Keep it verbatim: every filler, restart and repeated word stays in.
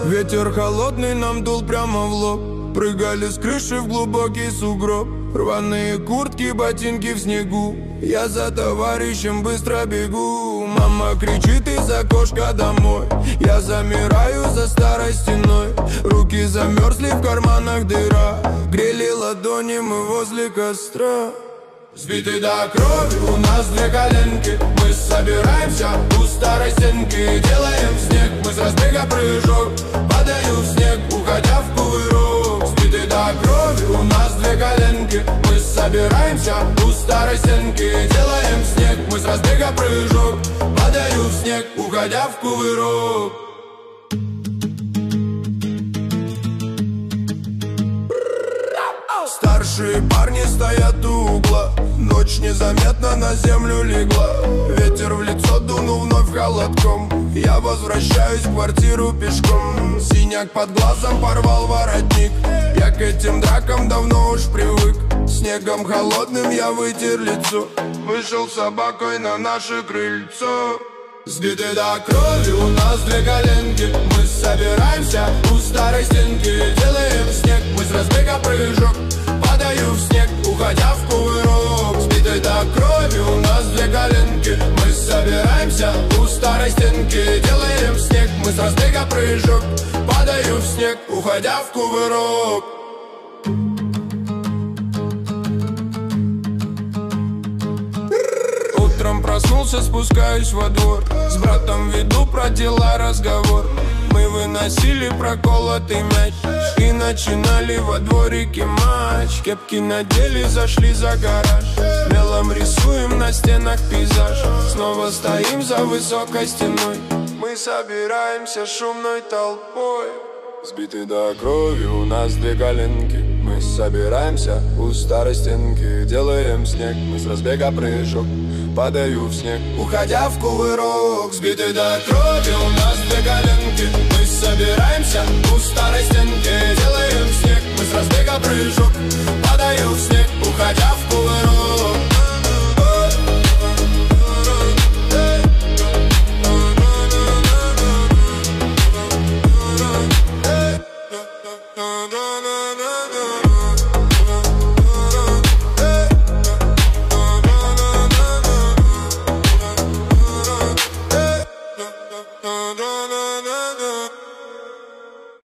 Ветер холодный нам дул прямо в лоб. Прыгали с крыши в глубокий сугроб. Рваные куртки, ботинки в снегу. Я за товарищем быстро бегу. Мама кричит из окошка домой. Я замираю за старой стеной. Руки замерзли, в карманах дыра. Грели ладони мы возле костра. Сбиты до крови, у нас две коленки. Мы собираемся у старой стенки. Делаем снег, мы с разбега прыжок. Падаю в снег, уходя в кувырок. Сбиты до крови, у нас две коленки. Мы собираемся у старой стенки. Делаем снег, мы с разбега прыжок. Падаю в снег, уходя в кувырок. Старшие парни стоят у угла. Ночь незаметно на землю легла. Ветер в лицо дунул вновь холодком. Я возвращаюсь в квартиру пешком. Синяк под глазом порвал воротник. Я к этим дракам давно уж привык. Снегом холодным я вытер лицо. Вышел с собакой на наше крыльцо. Сбиты до крови, у нас две коленки. Мы собираемся у старой стенки. Делаем снег, мы с разбега прыжок. Падаю в снег, уходя в кувырок. Сбиты до крови, у нас две коленки. Мы собираемся у старой стенки. Делаем снег, мы с разбега прыжок. Падаю в снег, уходя в кувырок. Утром проснулся, спускаюсь во двор. С братом веду про дела разговор. Мы выносили проколотый мяч и начинали во дворике матч. Кепки надели, зашли за гараж. Мелом рисуем на стенах пейзаж. Снова стоим за высокой стеной. Мы собираемся шумной толпой. Сбиты до крови, у нас две коленки. Мы собираемся у старой стенки. Делаем снег, мы с разбега прыжок. Падаю в снег, уходя в кувырок. Сбиты до крови, у нас две коленки. Мы собираемся у старой стенки. Делаем